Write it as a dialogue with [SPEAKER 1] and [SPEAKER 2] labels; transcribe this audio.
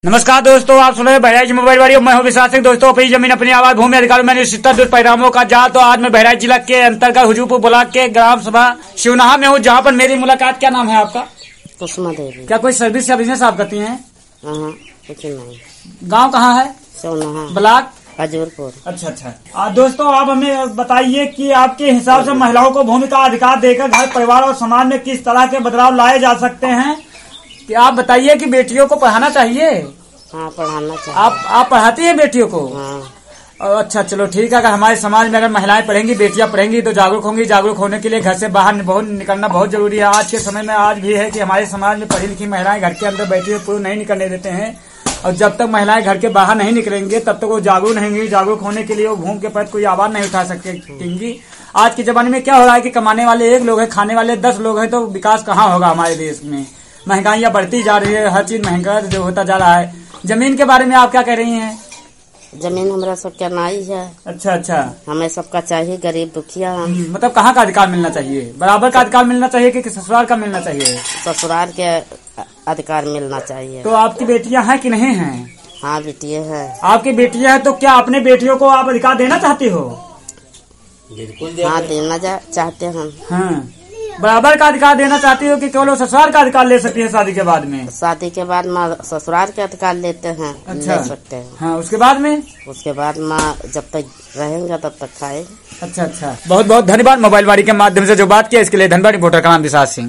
[SPEAKER 1] नमस्कार दोस्तों, आप सुन रहे हैं बहराइच मोबाइल वाली। मैं हूं विशाल सिंह। दोस्तों, अपनी जमीन अपनी आवाज भूमि अधिकार मैंने 70 परिणामों का जा। तो आज मैं बहराइच जिला के अंतर्गत हुजूरपुर ब्लॉक के ग्राम सभा शिवनाहा में हूं, जहां पर मेरी मुलाकात। क्या नाम है आपका?
[SPEAKER 2] कुसुमा देवी।
[SPEAKER 1] क्या कोई सर्विस या बिजनेस आप करती हैं?
[SPEAKER 2] कुछ नहीं।
[SPEAKER 1] गाँव कहाँ है?
[SPEAKER 2] शिवनाहा
[SPEAKER 1] ब्लॉक
[SPEAKER 2] हजूरपुर।
[SPEAKER 1] अच्छा। दोस्तों, आप हमें बताइए कि आपके हिसाब से महिलाओं को भूमि का अधिकार देकर घर परिवार और समाज में किस तरह के बदलाव लाए जा सकते हैं? कि आप बताइए कि बेटियों को पढ़ाना चाहिए।
[SPEAKER 2] हाँ, पढ़ाना चाहिए।
[SPEAKER 1] आप पढ़ाती हैं बेटियों को?
[SPEAKER 2] हाँ।
[SPEAKER 1] अच्छा, चलो ठीक है। अगर हमारे समाज में अगर महिलाएं पढ़ेंगी, बेटियां पढ़ेंगी तो जागरूक होंगी। जागरूक होने के लिए घर से बाहर निकलना बहुत जरूरी है। आज के समय में आज भी है कि हमारे समाज में पढ़ी लिखी महिलाएं घर के अंदर बैठी हुई पुरुष नहीं निकलने देते हैं। और जब तक महिलाएं घर के बाहर नहीं निकलेंगे तब तक वो जागरूक नहीं होंगी। जागरूक होने के लिए वो भूमि के प्रति कोई आवाज नहीं उठा सकेंगी। आज के जमाने में क्या हो रहा है कि कमाने वाले 1 लोग हैं, खाने वाले 10 लोग हैं, तो विकास कहाँ होगा हमारे देश में? महंगाइयां बढ़ती जा रही है, हर चीज महंगा जो होता जा रहा है। जमीन के बारे में आप क्या कह रही हैं?
[SPEAKER 2] जमीन हमारा सबका नाई है।
[SPEAKER 1] अच्छा।
[SPEAKER 2] हमें सबका चाहिए, गरीब दुखिया हम।
[SPEAKER 1] मतलब कहाँ का अधिकार मिलना चाहिए? बराबर का अधिकार मिलना चाहिए कि ससुराल का मिलना चाहिए?
[SPEAKER 2] ससुराल के अधिकार मिलना चाहिए।
[SPEAKER 1] तो आपकी बेटियां हैं कि नहीं हैं?
[SPEAKER 2] हाँ, बेटियां हैं।
[SPEAKER 1] आपकी बेटियां हैं तो क्या अपने बेटियों को आप अधिकार देना चाहती हो?
[SPEAKER 2] बिल्कुल। हाँ, देना चाहते हैं।
[SPEAKER 1] हाँ, बराबर का अधिकार देना चाहती हो कि केवल ससुराल का अधिकार ले सकती है शादी के बाद में?
[SPEAKER 2] शादी के बाद माँ ससुराल के अधिकार लेते हैं।
[SPEAKER 1] अच्छा।
[SPEAKER 2] ले सकते हैं।
[SPEAKER 1] हाँ, उसके बाद में?
[SPEAKER 2] उसके बाद माँ जब तक रहेंगे तब तक खाएंगे।
[SPEAKER 1] अच्छा। बहुत बहुत धन्यवाद। मोबाइल वाली के माध्यम से जो बात किया इसके लिए धन्यवाद। रिपोर्टर का नाम विशाल सिंह।